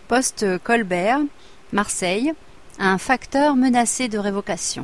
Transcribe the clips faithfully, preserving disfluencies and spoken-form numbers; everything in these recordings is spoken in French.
Poste Colbert, Marseille, un facteur menacé de révocation.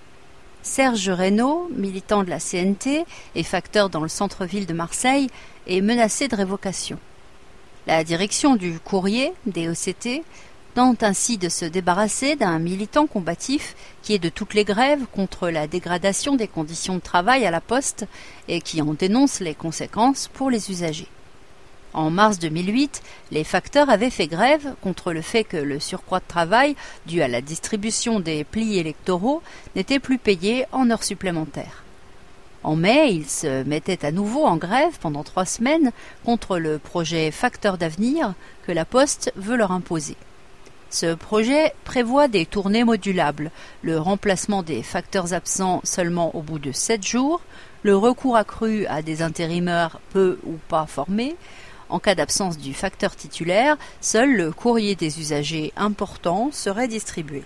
Serge Reynaud, militant de la C N T et facteur dans le centre-ville de Marseille, est menacé de révocation. La direction du courrier, D O C T, tente ainsi de se débarrasser d'un militant combatif qui est de toutes les grèves contre la dégradation des conditions de travail à la Poste et qui en dénonce les conséquences pour les usagers. En mars deux mille huit, les facteurs avaient fait grève contre le fait que le surcroît de travail dû à la distribution des plis électoraux n'était plus payé en heures supplémentaires. En mai, ils se mettaient à nouveau en grève pendant trois semaines contre le projet Facteurs d'avenir que la Poste veut leur imposer. Ce projet prévoit des tournées modulables, le remplacement des facteurs absents seulement au bout de sept jours, le recours accru à des intérimaires peu ou pas formés. En cas d'absence du facteur titulaire, seul le courrier des usagers important serait distribué.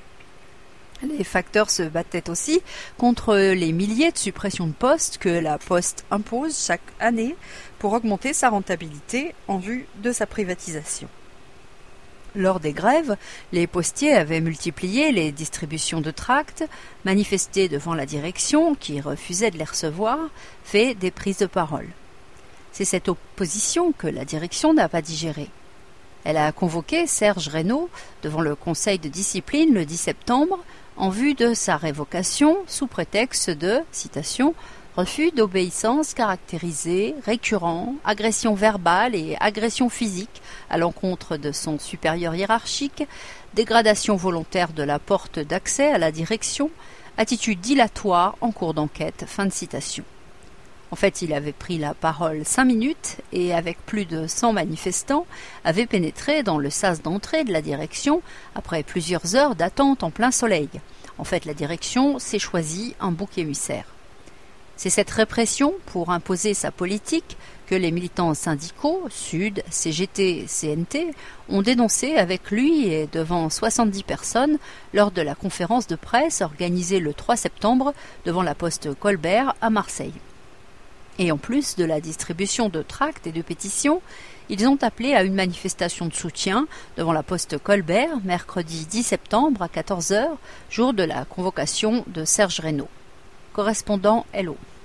Les facteurs se battaient aussi contre les milliers de suppressions de postes que la Poste impose chaque année pour augmenter sa rentabilité en vue de sa privatisation. Lors des grèves, les postiers avaient multiplié les distributions de tracts, manifesté devant la direction, qui refusait de les recevoir, fait des prises de parole. C'est cette opposition que la direction n'a pas digérée. Elle a convoqué Serge Reynaud devant le conseil de discipline le dix septembre en vue de sa révocation sous prétexte de, citation, refus d'obéissance caractérisé, récurrent, agression verbale et agression physique à l'encontre de son supérieur hiérarchique, dégradation volontaire de la porte d'accès à la direction, attitude dilatoire en cours d'enquête. Fin de citation. En fait, il avait pris la parole cinq minutes et, avec plus de cent manifestants, avait pénétré dans le sas d'entrée de la direction après plusieurs heures d'attente en plein soleil. En fait, la direction s'est choisie un bouc émissaire. C'est cette répression pour imposer sa politique que les militants syndicaux, Sud, C G T, C N T, ont dénoncé avec lui et devant soixante-dix personnes lors de la conférence de presse organisée le trois septembre devant la Poste Colbert à Marseille. Et en plus de la distribution de tracts et de pétitions, ils ont appelé à une manifestation de soutien devant la Poste Colbert mercredi dix septembre à quatorze heures, jour de la convocation de Serge Reynaud. Correspondant L O.